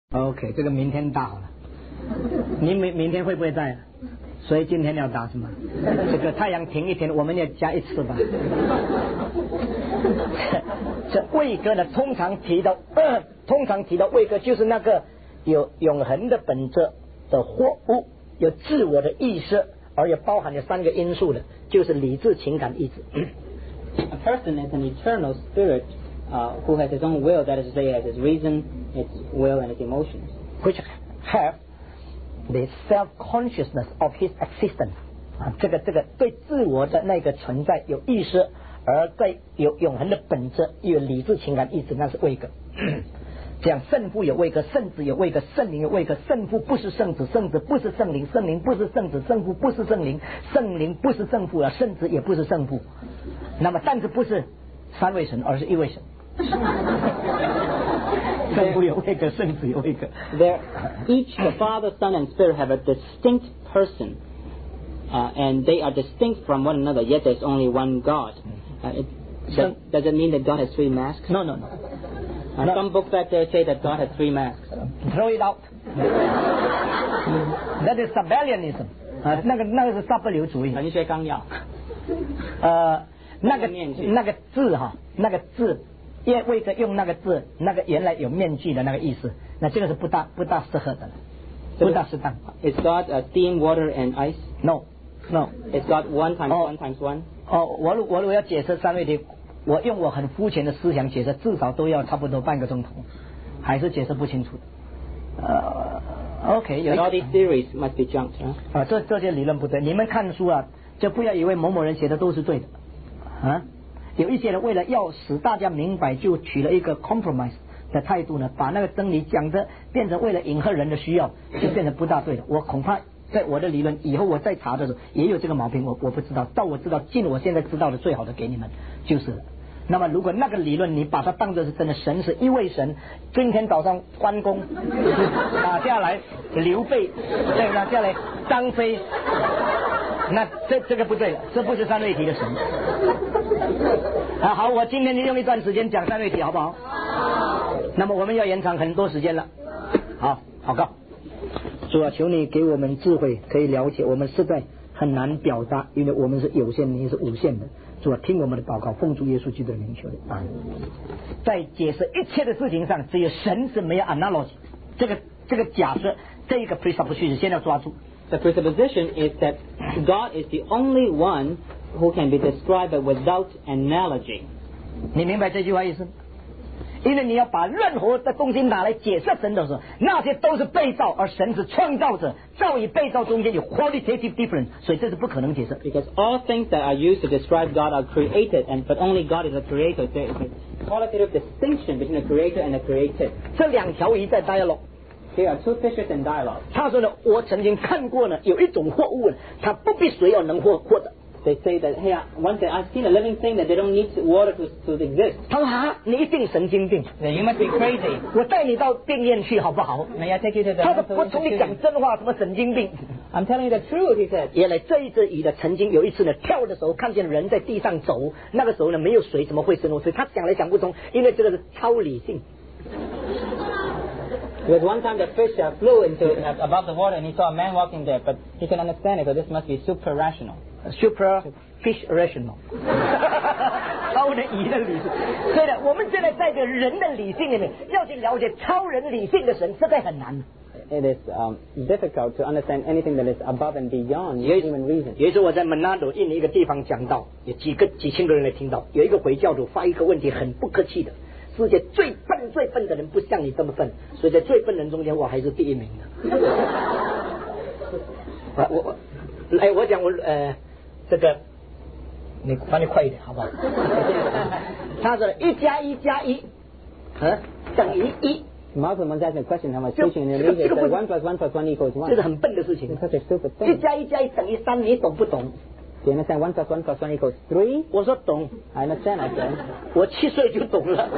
OK， 这个明天打好了。你明天会不会在？所以今天要打什么？这个太阳停一天，我们也加一次吧。这位格呢，通常提到位格就是那个有永恒的本质的货物，有自我的意识，而也包含了三个因素的，就是理智、情感、意志。 A person is an eternal spirit who has his own will, that is to say, has his reason, its will, and its emotions, which have the self-consciousness of his existence。这个对自我的那个存在有意识，而对有永恒的本质有理智、情感、意志，那是位格。这样圣父有位格，圣子有位格，圣灵有位格。圣父不是圣子，圣子不是圣灵，圣灵不是圣子，圣父不是圣灵，圣灵不是圣父啊，圣子也不是圣父。那么，但是不是三位神，而是一位神。圣父有位格，圣子有位格。 Each the Father, Son, and Spirit have a distinct person, and they are distinct from one another. Yet there's only one God. Does it mean that God has three masks? No. Some books out there say that God has three masks. Throw it out. That is Sabellianism. 那个是撒贝流主义。 神学纲要。 那个字哈，那个字，因为位格用那个字，那个原来有面具的那个意思，那这个是不大适合的，不大适当。 Is God steam, water, and ice? No. Is God one times one times one? 我如果要解释三位题，我用我很肤浅的思想解释，至少都要差不多半个钟头，还是解释不清楚的。OK， all these theories must be junked. 这些理论不对，你们看书啊，就不要以为某某人写的都是对的。有一些人为了要使大家明白，就取了一个 compromise 的态度呢，把那个真理讲的变成为了迎合人的需要，就变成不大对的。我恐怕在我的理论以后我再查的时候也有这个毛病，我不知道，到我知道尽我现在知道的最好的给你们就是了。那么如果那个理论你把它当作是真的，神是一位神，今天早上关公打下来，刘备再打下来，张飞，那这个不对了，这不是三位题的神。好，我今天就用一段时间讲三位题，好不好？那么我们要延长很多时间了。好，祷告。主啊，求你给我们智慧，可以了解，我们实在很难表达，因为我们是有限，你是无限的。主啊，听我们的祷告，奉主耶稣基督的名求的。在解释一切的事情上，只有神是没有 analogy， 这个假设，这一个 presupposition 先要抓住。 The presupposition is that God is the only one who can be described without analogy. 你明白这句话意思？因为你要把任何的东西拿来解释神的时候，那些都是被造，而神是创造者，造与被造中间有 qualitative difference， 所以这是不可能解释。 Because all things that are used to describe God are created, but only God is a creator. There is a qualitative distinction between the creator and the created. 这两条鱼在 dialogue。 There are two fishes in dialogue. 他说呢，我曾经看过呢，有一种货物，它不必水要能活的。 They say that, hey, one day I've seen a living thing that they don't need water to exist. 他说你一定神经病 You must be crazy. 我带你到电院去好不好 May I take you to the 他说我从你讲真话，什么神经病 I'm telling you the truth, he said. 原来这一只鱼的曾经有一次呢，跳的时候看见人在地上走，那个时候呢没有水，怎么会生活？所以他想来想不通，因为这个是超理性。 Because one time the fish flew into above the water and he saw a man walking there, but he can understand it, so this must be super rational. Super fish rational. 超人鱼的理性。所以呢，我们现在在这人的理性里面要去了解超人理性的神，实在很难。 It is difficult to understand anything that is above and beyond human reason. 有一次我在曼纳多印尼一个地方讲到，有几千个人来听到，有一个回教徒发一个问题，很不客气的。世界最笨的人不像你这么笨，所以在最笨人中间我还是第一名的。我讲这个，你快一点好不好？他说1+1+1等于1。 Malcolm once asked me a question. I was teaching in Indonesia. Said 1 + 1 + 1 = 1. 这是很笨的事情。 It's such a stupid thing. 1+1+1等于3，你懂不懂 ？Do you understand 1 + 1 + 1 = 3? 我说懂。 I understand, I said. 我7岁就懂了。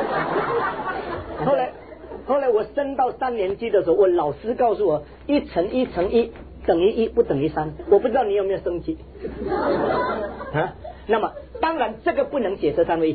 后来我升到3年级的时候，我老师告诉我1乘1乘1等于1，不等于3。我不知道你有没有生气？那么当然这个不能解释三位一体。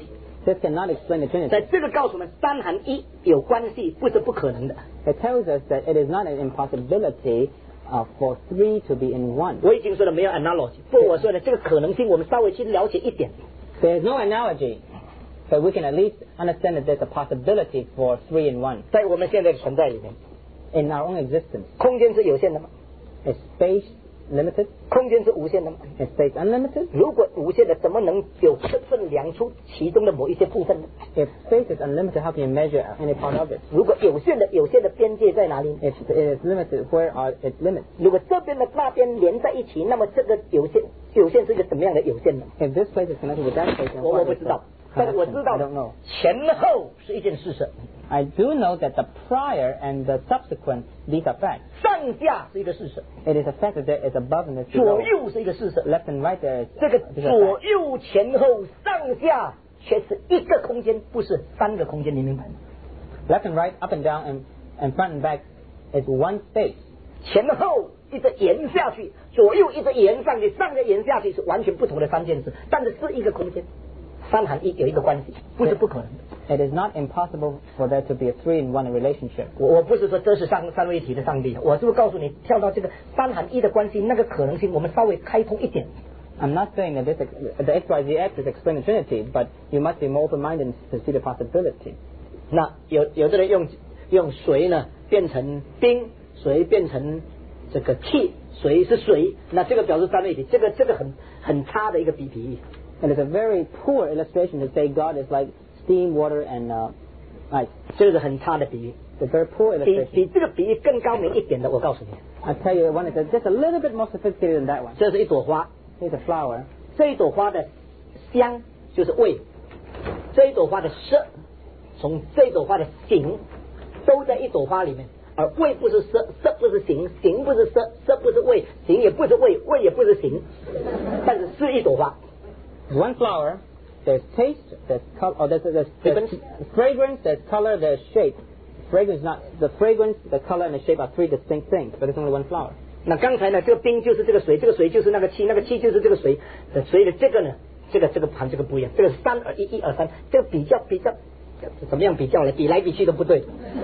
This cannot explain the Trinity. 在这个告诉我们，三含一有关系不是不可能的。 It tells us that it is not an impossibility for three to be in one. 我已经说了没有 analogy， 不过我说的这个可能性，我们稍微去了解一点。 There is no analogy, but we can at least understand that there's a possibility for three in one. 在我们现在的存在里面， In our own existence, 空间是有限的吗？ is space limited? 空间是无限的吗？ Is space unlimited? 如果无限的，怎么能有分量出其中的某一些部分呢？ If space is unlimited, how can you measure any part of it? 如果有限的边界在哪里呢？ If it is limited, where are its limits? 如果这边的那边连在一起，那么这个有限是一个什么样的有限呢？ If this place is connected with that place, then 我 what 不 is 知道， the 但是我知 connection? 道 I don't know. 前后是一件事实， I do know that the prior and the subsequent, these are facts. 上下是一个事实， It is a fact that there is above and there's 左 below. 右是一个事实。 Left and right there is 这个 these are 左 facts. 右前后上下却是一个空间，不是三个空间，你明白吗？ Left and right, up and down, and front and back is one space. 前后一直延下去，左右一直延上去，上下延下去是完全不同的三件事，但是是一个空间，三含一有一个关系，不是不可能的。 It is not impossible for there to be a three-in-one relationship. 我不是说这是三位一体的上帝，我是不是告诉你跳到这个三含一的关系那个可能性，我们稍微开通一点。 I'm not saying that the XYZ axis explains the Trinity, but you must be more open-minded to see the possibility. 那有的人用水呢变成冰，水变成这个气，水是水，那这个表示三位一体，这个很差的一个比喻。 It is a very poor illustration to say God is like steam, water, and ice. 这个是很差的比喻。 It's a very poor 比 illustration. 这个比喻更高明一点的，我告诉你， I tell you one is just a little bit more sophisticated than that one. 这是一朵花， Here's a flower. 这一朵花的香就是味，这一朵花的色，从这一朵花的形都在一朵花里面，而味不是色，色不是形，形不是色，色不是味，形也不是味，味也不是形，但是是一朵花。 One flower, there's taste, there's color, there's Difference. fragrance, there's color, there's shape. Fragrance not the fragrance, the color, and the shape are three distinct things, but there's only one flower. 那刚才呢，这个冰就是这个水，这个水就是那个气，那个气就是这个水，所以呢，这个呢，这个盘这个不一样，这个是3而1，1而3，这个比较怎么样比较呢？比来比去都不对。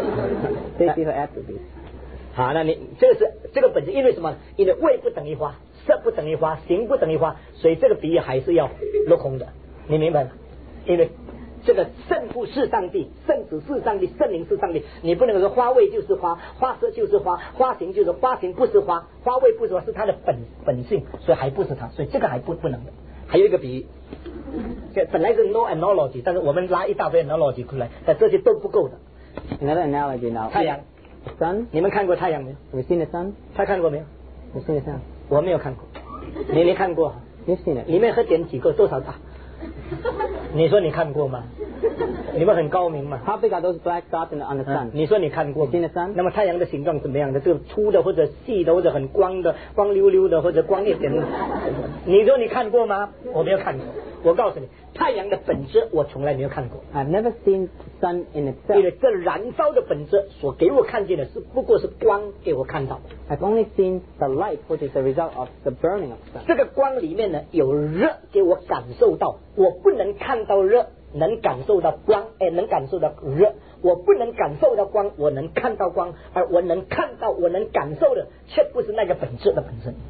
These are attributes. 好，那你这个本质，因为什么？因为味不等于花，色不等于花，形不等于花，所以这个比喻还是要落空的，你明白吗？因为这个圣父是上帝，圣子是上帝，圣灵是上帝，你不能说花味就是花，花色就是花，花形就是花形不是花，花味不是花，是它的本性，所以还不是它，所以这个还不能的。还有一个比喻，这本来是 no analogy， 但是我们拉一大堆 analogy 出来，但这些都不够的。 Another analogy now. 太阳， The sun. 你们看过太阳没有？ Have you seen the sun? 他看过没有？ Have you seen the sun? 我没有看过，你没看过？ You've seen it. 里面还点几个多少大？你说你看过吗？你们很高明嘛？ How big are those black dots on the sun? 你说你看过吗 Seen the sun? 那么太阳的形状怎么样的？这个粗的或者细的，或者很光的，光溜溜的，或者光一点的。你说你看过吗？我没有看过。我告诉你，太阳的本质我从来没有看过。 I've never seen the sun in 因 itself. 为这燃烧的本质所给我看见的是不过是光给我看到。 I've only seen the light, which is the result of the burning of the sun. 这个光里面呢有热给我感受到，我不能看到热，能感受到光，能感受到热。我不能感受到光，我能看到光，而我能看到我能感受的却不是那个本质的本身。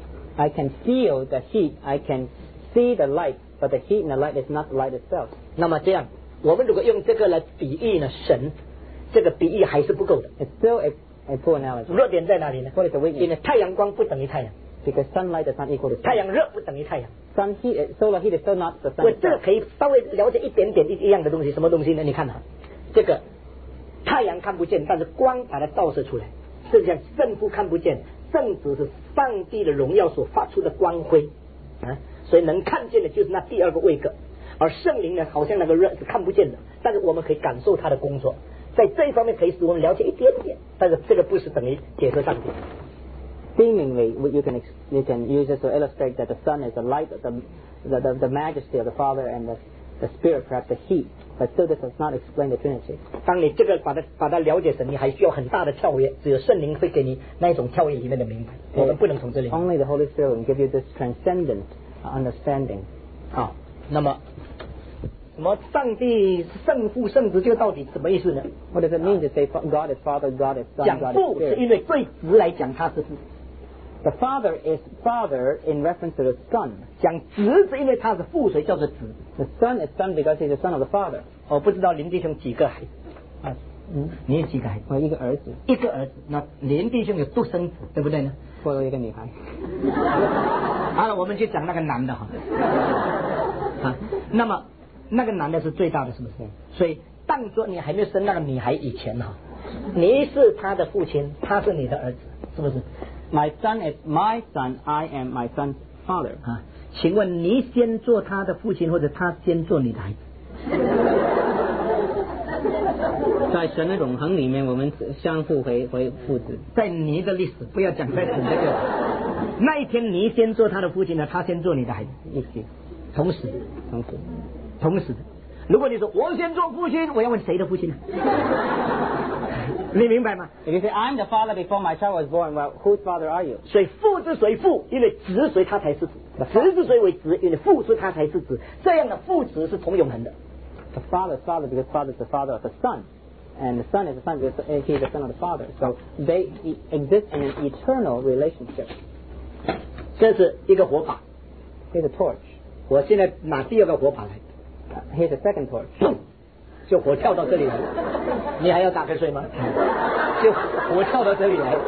I can feel the heat. I can see the light, but the heat and the light is not the light itself. 那么这样，我们如果用这个来比喻呢，神这个比喻还是不够的。 It's still a poor analogy. 弱点在哪里呢？ What is the 因 weakness? 为太阳光不等于太阳， Because sunlight does not equal to 太 sun. 阳热不等于太阳。 Sun heat, solar heat is still not the 我 sun 这个 itself. 可以稍微了解一点点一样的东西，什么东西呢？你看啊，这个太阳看不见，但是光把它照射出来，这叫圣父看不见，圣子是上帝的荣耀所发出的光辉啊，所以能看见的就是那第二个位格，而圣灵呢，好像那个热是看不见的，但是我们可以感受他的工作，在这一方面可以使我们了解一点点，但是这个不是等于解释上帝。 Seemingly, you can use it to illustrate that the sun is the light, the majesty of the Father, and the Spirit, perhaps the heat. But still, this does not explain the Trinity. 当你这个把它了解神，你还需要很大的跳跃，只有圣灵会给你那一种跳跃里面的明白，我们不能从这里。 Only the Holy Spirit will give you this transcendent understanding. 好，那么什么上帝圣父圣子，这个到底什么意思呢？ What does it mean to say God is Father, God is Son, 讲 God is 父是 Spirit? 因为对子来讲他是父， The Father is Father in reference to the Son. 讲子是因为他是父，所以叫做子。 The Son is Son because he's the Son of the Father. 我不知道林弟兄几个孩子啊？你有几个孩子？ 我一个儿子， 一个儿子。那林弟兄有独生子，对不对呢？ 或者一个女孩。 好了，我们就讲那个男的哈。啊，那么那个男的是最大的，是不是？所以当作你还没有生那个女孩以前哈，你是他的父亲，他是你的儿子，是不是？ My son is my son. I am my son's father. 啊，请问你先做他的父亲，或者他先做你的孩子？ 在神的永恒里面，我们相互为父子。 在你的历史，不要讲在神这个。那一天你先做他的父亲呢，他先做你的孩子， 一起， 同时。同时，如果你说我先做父亲，我要问谁的父亲呢？你明白吗？ If you say I'm the father before my child was born, well, whose father are you? 所以父之所以父，因为子所以他才是子；子之所以为子，因为父所以他才是子。这样的父子是同永恒的。 The father is father because father is the father of the son, and the son is the son because he is the son of the father. So they exist in an eternal relationship. 这是一个火把。 Here's a torch. 我现在拿第二个火把来， Here's a second torch. 就火跳到这里来，你还要打瞌睡吗？就火跳到这里来，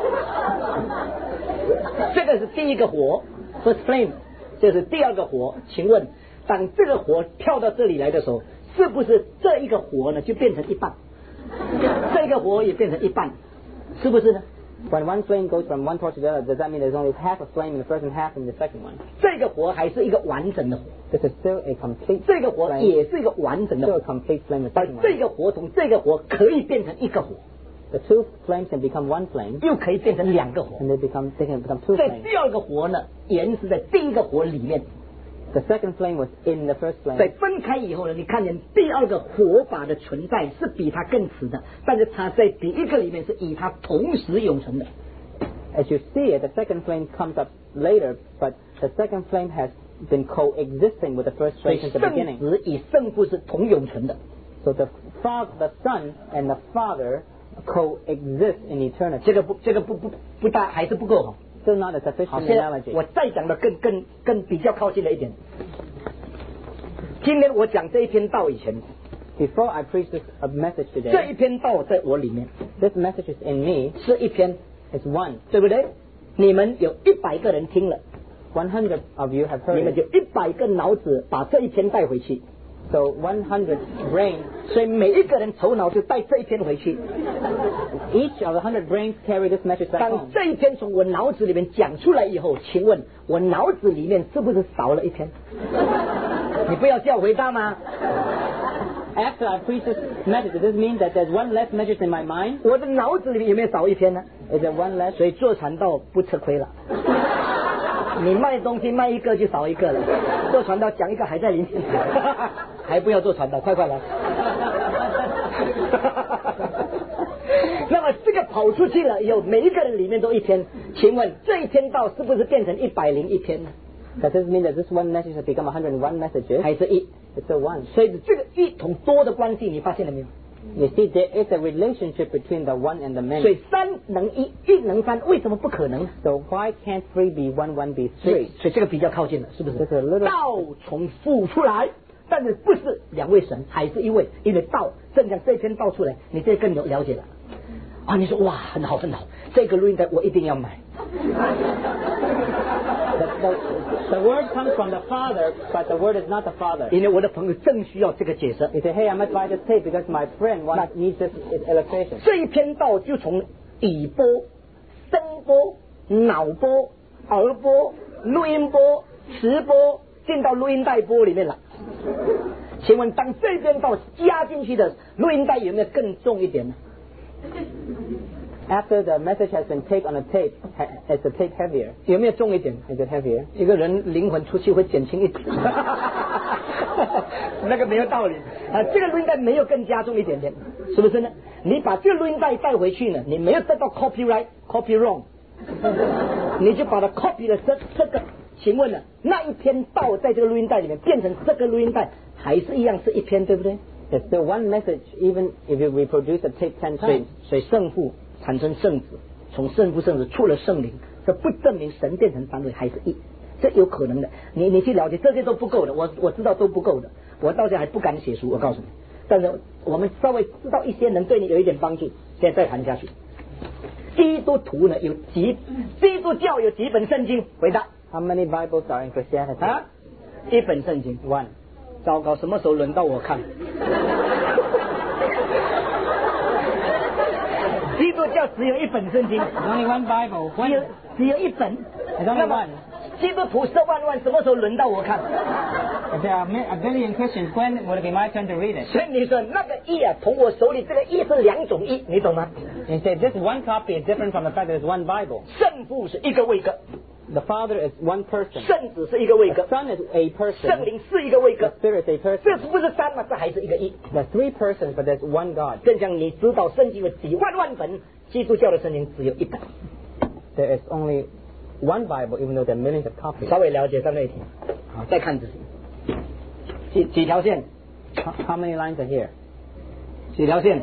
这个是第一个火 ，first flame， 这是第二个火。请问，当这个火跳到这里来的时候，是不是这一个火呢就变成一半？这个火也变成一半，是不是呢？ When one flame goes from one torch to the other, does that mean there's only half a flame in the first and half in the second one? 这个火还是一个完整的火， This is still a complete 这个火 flame. 也是一个完整的 Still 火 a，complete flame. The 而 second 这 one. 个火从这个火可以变成一个火， The two flames can become one flame, 又可以变成两个火。 and they can become two 在 flames. 第二个火呢，原是在第一个火里面， The second flame was in the first 在 flame. 分开以后呢，你看见第二个火把的存在是比它更迟的，但是它在第一个里面是与它同时永存的。 As you see it, the second flame comes up later, but the second flame has been coexisting with the first 所以 flame since the 圣 beginning. 子与圣父是同永存的。 So the Son and the Father coexist in eternity. 这个不大还是不够好。 Still not a 好， sufficient 现在 analogy. 我再讲的更比较靠近了一点。今天我讲这一篇道以前， Before I preach this message 这 today, 一篇道在我里面 this message is in me. 是一篇， It's one. 对不对？你们有100个人听了， 100 of you have 你 heard 们 it. 就100个脑子把这一篇带回去， So 100 brains, 所以每一个人头脑就带这一篇回去。 each of the 100 brains carry this message back 当 home. 这一篇从我脑子里面讲出来以后，请问我脑子里面是不是少了一篇？你不要叫我回答吗？ After I preach this message, does this mean that there's one less message in my mind? 我的脑子里面有没有少一篇呢？ Is there one less? 所以做传道不吃亏了。你卖东西卖一个就少一个了，做传道讲一个还在里面，还不要做传道，快来！那么这个跑出去了以后，每一个人里面都一篇，请问这一篇道是不是变成101篇呢？ Does this mean that this one message has become 101 messages? 还是一？ It's still one. 所以这个一同多的关系，你发现了没有？ You see, there is a relationship between the one and the 所 many. 以3能1，1能3，为什么不可能？ So why can't 3 be 1, 1 be 所 3? 以这个比较靠近了，是不是？ It's a little- 道从父出来，但是不是两位神，还是一位，因为道正讲这篇道出来，你这更有了解了。啊，你说哇，很好很好，这个录音带我一定要买。 The word comes from the Father, but the word is not the Father. 因为我的朋友正需要这个解释。 You say, hey, I must buy this tape because my friend needs this illustration. 这一篇道就从底波、声波、脑波、耳波、录音波、磁波进到录音带波里面了。请问，当这篇道加进去的录音带有没有更重一点呢？ After the message has been taped on a tape, is the tape heavier? 有没有重一点？ Is it heavier? 一个人灵魂出去会减轻一点，那个没有道理啊！这个录音带没有更加重一点点，是不是呢？你把这个录音带带回去呢，你没有得到 copy wrong， 你就把它 copy 了这个。请问呢，那一篇道在这个录音带里面变成这个录音带， 还是一样是一篇，对不对？ There's still one message, even if you reproduce a tape 10 times. 所以圣父产生圣子，从圣父圣子出了圣灵，这不证明神变成三位还是一，这有可能的。你去了解这些都不够的，我知道都不够的，我到现在还不敢写书，我告诉你。但是我们稍微知道一些能对你有一点帮助，现在再谈下去。基督徒呢基督教有几本圣经？回答。 How many Bibles are in Christianity? 啊，一本圣经 One. 糟糕，什么时候轮到我看？基督教只有一本圣经 There's only one Bible. 只有一本。 There's only one. 基督徒10万，什么时候轮到我看？ If there are a billion Christians, when would it be my turn to read it? 所以你说那个义啊，从我手里这个义是两种义，你懂吗？ You say this one copy is different from the fact that there's one Bible. 圣父是一个位格， The Father is one person. 圣子是一个位 The 格， Son is a 圣 person. 灵是一个位 The 格， Spirit is a 这 person. 不是三吗？这还是一个义。 There are three persons, but there's one God. 正像你知道圣经有几万本，基督教的圣经只有一本。 There is only one Bible, even though there are millions of copies. 稍微了解上那一题，好，再看仔细，几条线？ How many lines are here? 几条线？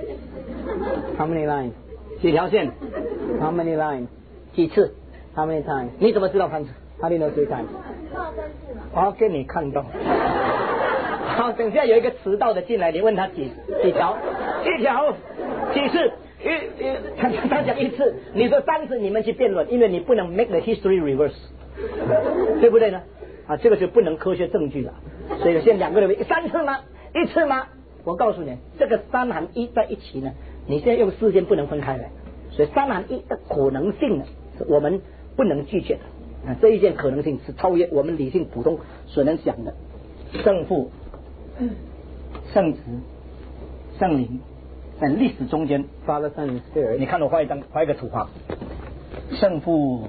How many lines? 几条线？ How many lines? 几次？ How many times? 你怎么知道看次？ How do you know 3 times? 我要给你看到。好，等下有一个迟到的进来，你问他几条？一条，几次？他讲一次，你说3次，你们去辩论，因为你不能 make the history reverse， 对不对呢？啊，这个是不能科学证据的。所以现在2个人3次吗？1次吗？我告诉你，这个3和1在一起呢，你现在用时间不能分开来，所以3和1的可能性呢，是我们不能拒绝的。这一件可能性是超越我们理性普通所能想的。圣父、圣子、圣灵在历史中间， Father, Son, and Spirit. 你看我画一个图画，圣父、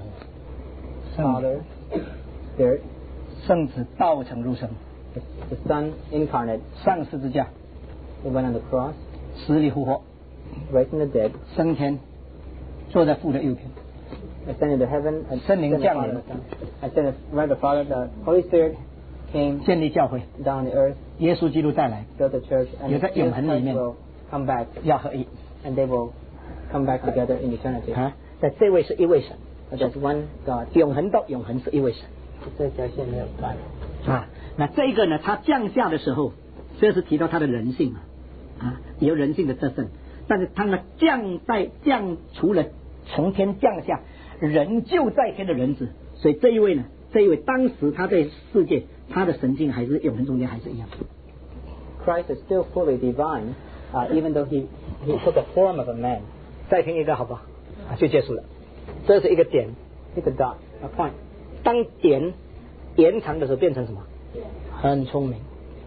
Father, Spirit, 圣子道成肉身， the Son incarnate. 上十字架， He went on the cross, 死里复活， raised from the dead, 升天，坐在父的右边， ascended to heaven, and 圣灵 ascended 降 the 临 Father, the Son. Ascended right the Father, the Holy Spirit came 建立教会， down on the earth, 耶稣基督再来， built the church, and 有在 Jesus 永恒里 Christ 面 will come back, 要合一 and they will come back together in eternity. 啊！在这位是一位神， But there's one God. 永恒到永恒是一位神。 这条线没有断。 啊，那这个呢，他降下的时候，这是提到他的人性啊，有人性的特征，但是他呢降除了从天降下人就在天的人子，所以这一位当时他在世界他的神性还是永恒中间还是一样。 Christ is still fully divine, even though he took the form of a man. 再听一个好不好？啊，就结束了。这是一个点， It's a dot, a point. 当点延长的时候变成什么？很聪明。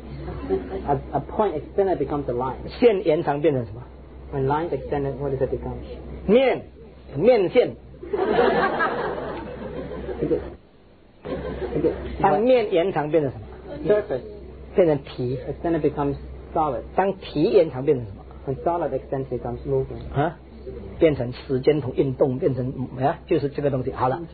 A point extended becomes a line. 线延长变成什么？ When lines extended, what does it become? 面线。当面延长变成什么？ Surface 变成皮。 extended becomes solid. 当皮延长变成什么？ When solid extends becomes movement. 啊，变成时间同运动，变成就是这个东西。好了，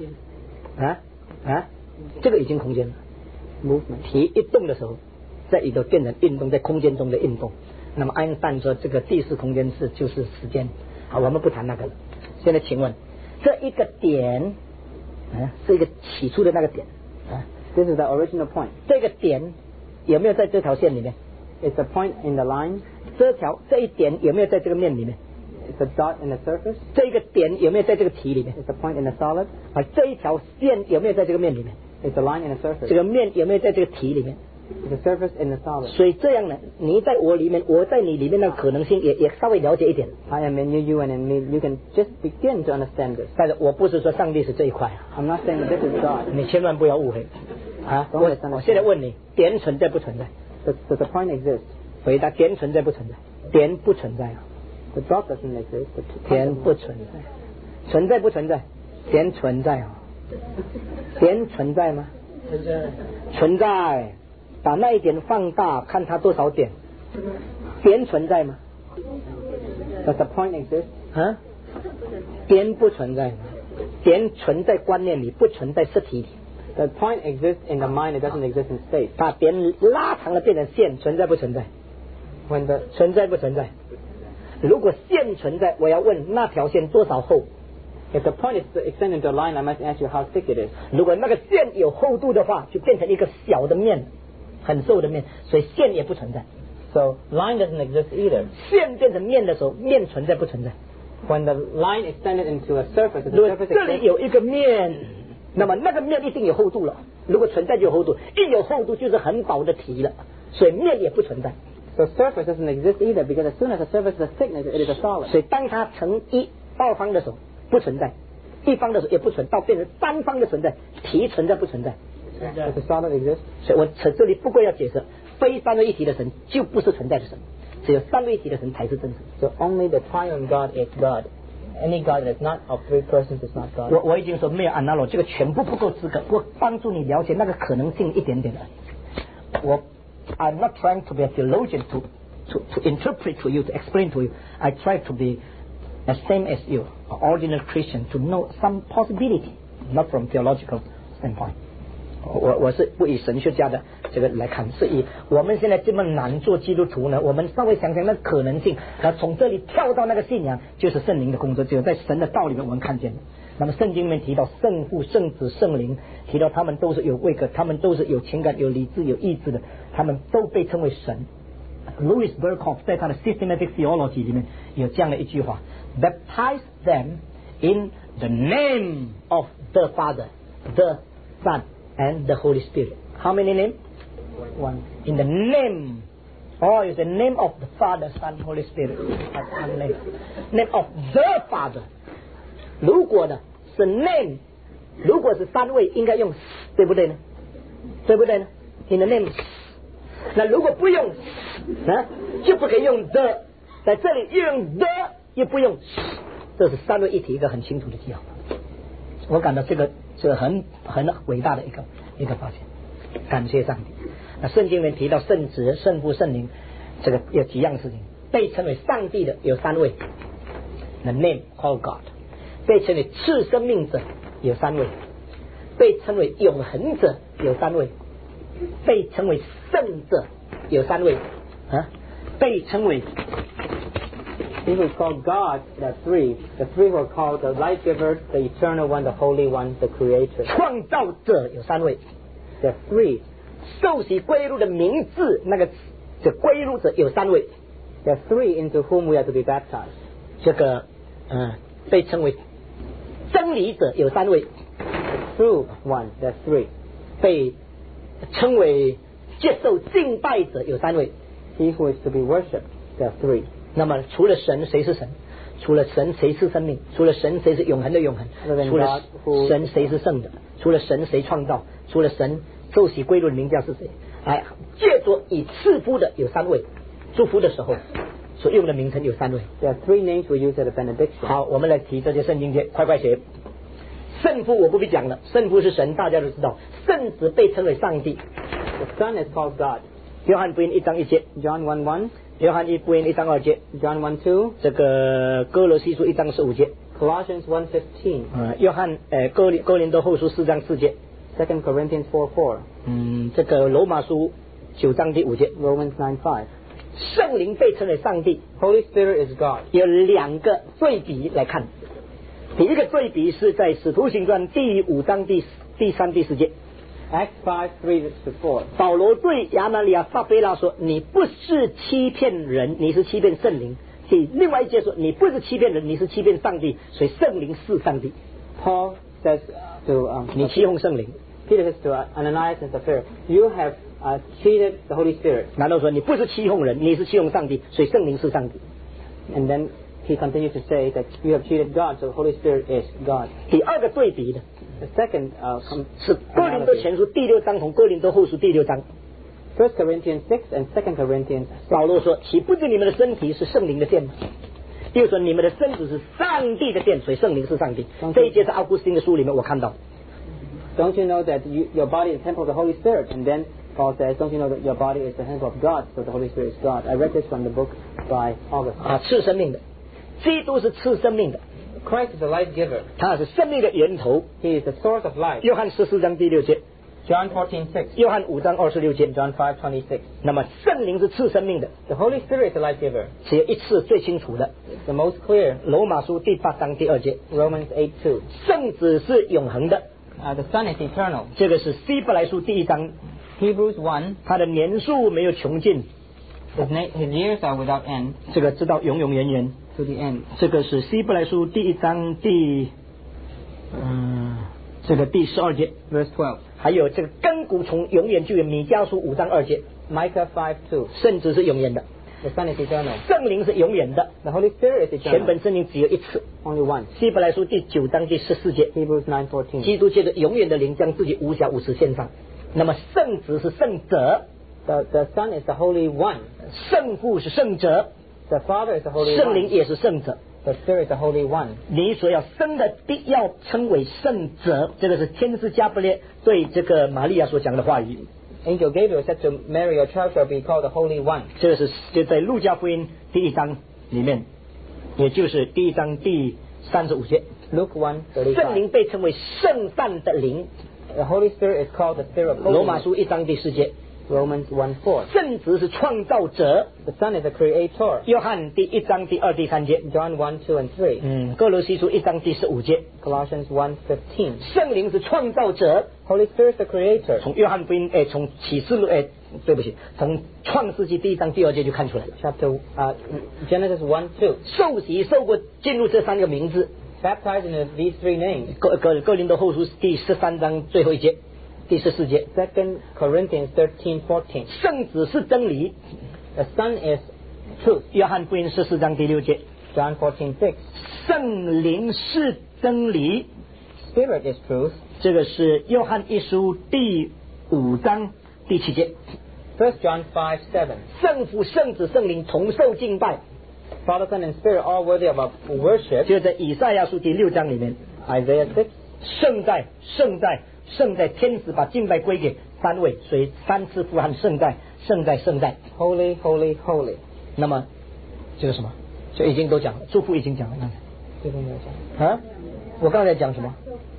这个已经空间了。 Movement. 皮一动的时候，在里头变成运动，在空间中的运动。那么爱因斯坦说，这个第四空间就是时间。好，我们不谈那个了。现在请问，这一个点，是一个起初的那个点。 This is the original point. 这个点有没有在这条线里面？ It's a point in the line. 这一点有没有在这个面里面？ It's a dot in the surface. 这一个点有没有在这个体里面？ It's a point in the solid. 啊，这一条线有没有在这个面里面？ It's a line in the surface. 这个面有没有在这个体里面？ It's a surface in the solid. 所以这样呢，你在我里面，我在你里面，那个可能性也稍微了解一点。 I am in you, you and in me. You can just begin to understand this. 但是我不是说上帝是这一块啊， I'm not saying that this is God. 你千万不要误会啊！我现在问你，点存在不存在？ Does the point exist? 回答：点存在不存在？点不存在啊， The dot doesn't exist. The point 点 doesn't 不存在，存在不存在？点存在啊，点存在吗？存在。把那一点放大，看它多少点。点存在吗？ Does the point exist? 啊？点不存在吗？点存在观念里，不存在实体里。 The point exists in the mind, it doesn't exist in space. 把点拉长了变成线，存在不存在？ When the 存在不存在？如果线存在，我要问那条线多少厚？ if the point is extended into a line, I must ask you how thick it is. 如果那个线有厚度的话，就变成一个小的面，很瘦的面，所以线也不存在。 So line doesn't exist either. 线变成面的时候，面存在不存在？ When the line extended into a surface, does 如 the 果 surface 这里 exist? 有一个面，那么那个面一定有厚度了。如果存在就有厚度，一有厚度就是很薄的皮了，所以面也不存在。 So surface doesn't exist either because as soon as the surface is a thickness, it is a solid. 所以当它乘一二方的时候不存在，一方的时候也不存，到变成三方的存在，皮存在不存在？ Does the solid exist? 所以我这里不过要解释，非三位一体的神就不是存在的神，只有三位一体的神才是真神。 So only the triune God is God. Any God that is not of three persons is not God. 我已经说没有 analogy， 这个全部不够资格，我帮助你了解那个可能性一点点而已。I'm not trying to be a theologian to interpret to you, to explain to you. I try to be the same as you, an ordinary Christian, to know some possibility, not from theological standpoint. 我是不以神学家的这个来看，是以我们现在这么难做基督徒呢，我们稍微想想那可能性，然后从这里跳到那个信仰，就是圣灵的工作，只有在神的道里面我们看见的。那么圣经里面提到圣父、圣子、圣灵，提到他们都是有位格，他们都是有情感、有理智、有意志的，他们都被称为神。Louis Berkhoff 在他的 Systematic Theology 里面有这样的一句话 ：Baptize them in the name of the Father, the Son.And the Holy Spirit. How many names? One. In the name. Oh, it's the name of the Father, Son, Holy Spirit. Name. Name of the Father. 如果呢是 name， 如果是三位，应该用对不对呢？对不对呢 ？In the name。那如果不用就不可以用 the， 在这里用 the 又不用，这是三位一体一个很清楚的记号。我感到这个很伟大的一个发现，感谢上帝。那圣经里面提到圣子、圣父、圣灵，这个有几样事情，被称为上帝的有三位 ，the name called God， 被称为赐生命者有三位，被称为永恒者有三位，被称为圣者有三位被称为。 He was called God, there are three. The three were called the life giver, the eternal one, the holy one, the creator. 创造者有三位 There are three. 受洗归入的名字，那个这归入者有三位 There are three into whom we are to be baptized. 这个被称为真理者有三位 The true one, there are three. 被称为接受敬拜者有三位 He who is to be worshipped, there are three. 那么除了神谁是神？除了神谁是生命？除了神谁是永恒的永恒？除了神谁是圣的？除了神谁创造？除了神受洗归入的名叫是谁？借着以赐福的有三位，祝福的时候所用的名称有三位。 There are three names we use at the benediction. 好，我们来提这些圣经节，快写。圣父我不必讲了，圣父是神，大家都知道。圣子被称为上帝。 The Son is called God. 约翰福音1章1节， John 1:1, 约翰福音1章2节， John 1:2, 这个哥罗西书1章15节， Colossians 1:15, 约翰哥林多后书4章4节， 2 Corinthians 4:4, 这个罗马书9章第5节。 Romans 9:5. 圣灵被称为上帝， Holy Spirit is God. 有两个对比来看。第一个对比是在使徒行传第5章第3、第4节。 Acts 5:3-4. 保罗对亚拿尼亚、撒非拉说：“你不是欺骗人，你是欺骗圣灵。”另外一节说：“你不是欺骗人，你是欺骗上帝。”所以圣灵是上帝。 Paul says to 你欺哄圣灵。 Peter says to Ananias and Sapphira, you have cheated the Holy Spirit. 难道说你不是欺哄人，你是欺哄上帝？所以圣灵是上帝。 And then he continues to say that you have cheated God, so the Holy Spirit is God. 第二个对比的 The second 是哥林多前书第6章同哥林多后书第6章。 1 Corinthians 6 and 2 Corinthians 6. 保罗说：“岂不知你们的身体是圣灵的殿吗？”又说：“你们的身子是上帝的殿，所以圣灵是上帝。”这一节是奥古斯丁的书里面我看到。 Don't you know that your body is the temple of the Holy Spirit? And then Paul says, don't you know that your body is the temple of God, so the Holy Spirit is God? I read this from the book by Augustine. 赐生命的，基督是赐生命的， Christ is the life giver. 他是生命的源头。 He is the source of life. 约翰14章第6节， John 14:6. 约翰5章26节。 John 5:26. 那么圣灵是赐生命的， The Holy Spirit is the life giver. 只有一次最清楚的， The most clear. 罗马书第8章第2节， Romans 8:2. 圣子是永恒的， The Son is eternal. 这个是希伯来书第1章， Hebrews 1. 他的年数没有穷尽， His years are without end 这个直到永永远远。 to the end. 这个是希伯来书第1章第12节， Verse 12. 还有这个亘古从永远就有，米迦书5章2节， Micah 5:2. 圣子是永远的， The Son is eternal. 圣灵是永远的， The Holy Spirit is 全 eternal. 本圣灵只有一次。 Only one. 希伯来书第9章第14节， Hebrews 9:14. 基督借着永远的灵将自己无瑕无疵献上。那么圣子是圣者， The Son is the Holy One. 圣父是圣者， The Father is the Holy 圣灵 One. 也是圣者。 The Spirit is the Holy One. 你所要生的必要称为圣者，这个是天使加布列对这个玛利亚所讲的话语。 Angel Gabriel said to Mary, your child shall be called the Holy One. 这个是就在路加福音第1章里面，也就是第1章第35节， Luke 1:35. 圣灵被称为圣善的灵。 The Holy Spirit is called the Spirit of 罗马 holiness. 书1章第4节， Romans 1:4. 圣子是创造者。 The Son is the Creator. 约翰第1章第2、第3节， John 1:2 and 3. 哥罗西书1章第15节， Colossians 1:15. 圣灵是创造者。 Holy Spirit is the Creator. 从约翰福音从启示录对不起，从创世纪第1章第2节就看出来了。 Genesis 1:2. 受洗受过进入这3个名字， Baptized in these three names. 哥林多后书第13章最后一节，第14节， 2 Corinthians 13:14. 圣子是真理。 The Son is truth. 约翰福音14章第6节， John 14:6. 圣灵是真理。 Spirit is truth. 这个是约翰一书第5章第7节， 1 John 5:7. 圣父、圣子、圣灵同受敬拜。 Father, Son, and Spirit all worthy of our worship. 就在以赛亚书第6章里面， Isaiah 6. 圣在，圣在，圣在，天使把敬拜归给3位，所以3次呼喊圣在，圣在，圣在。 Holy, holy, holy. 那么这个什么，就已经都讲了，祝福已经讲了。刚才啊，我刚才讲什么？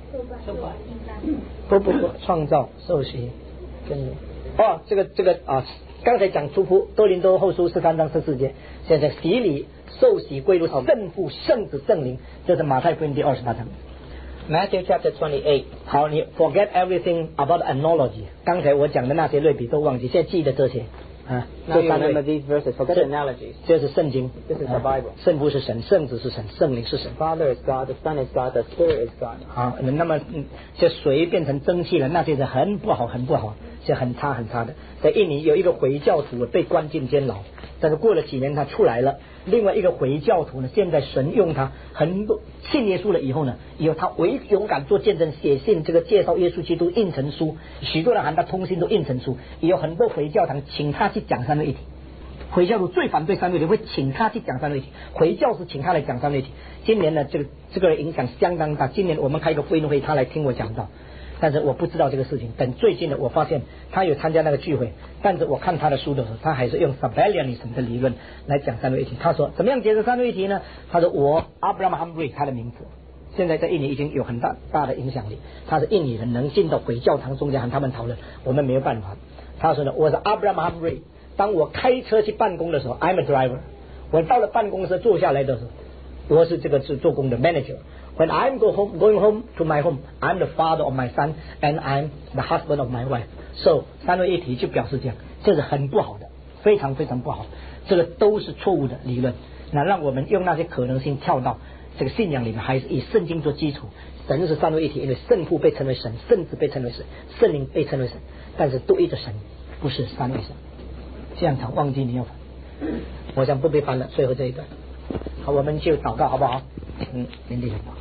不，创造、受洗、真理。这个啊，刚才讲祝福，多林多后书13章14节，现在洗礼、受洗归入圣父、圣子、圣灵，这是马太福音第28章。 Matthew chapter 28. 好，你 forget everything about analogy， 刚才我讲的那些类比都忘记，现在记得这些啊。 Now 这 you 3 remember 位， these verses. Forget the analogies. 这是圣经 This is the Bible. 圣父是神，圣子是神，圣灵是神。 Father is God, the Son is God, the Spirit is God. 好，那么这水变成蒸汽了，那就是很不好，很不好，是很差很差的。在印尼有一个回教徒被关进监牢，但是过了几年他出来了。另外一个回教徒呢，现在神用他很多信耶稣了以后呢，以后他勇敢做见证，写信这个介绍耶稣基督，印成书，许多人喊他通信都印成书，也有很多回教堂请他去讲三位一体。回教徒最反对三位一体，会请他去讲三位一体。回教是请他来讲三位一体。今年呢，这个影响相当大。今年我们开一个福音会，他来听我讲道。但是我不知道这个事情，等最近呢，我发现他有参加那个聚会，但是我看他的书的时候，他还是用 Sabellianism 的理论来讲三位一体。他说怎么样解释三位一体呢？他说我 Abraham Hamri 他的名字现在在印尼已经有很大的影响力，他是印尼人，能进到回教堂中间和他们讨论，我们没有办法。他说呢，我是 Abraham Hamri， 当我开车去办公的时候 I'm a driver， 我到了办公室坐下来的时候，我是这个是做工的 manager。When I'm going home to my home, I'm the father of my son and I'm the husband of my wife. So 三位一体就表示这样，这是很不好的，非常非常不好，这个都是错误的理论。那让我们用那些可能性跳到这个信仰里面，还是以圣经做基础。神是三位一体，因为圣父被称为神，圣子被称为神，圣灵被称为神，但是独一的神不是三位神。这样他忘记你要翻，我想不被翻了。最后这一段，好，我们就祷告好不好？明天祷告。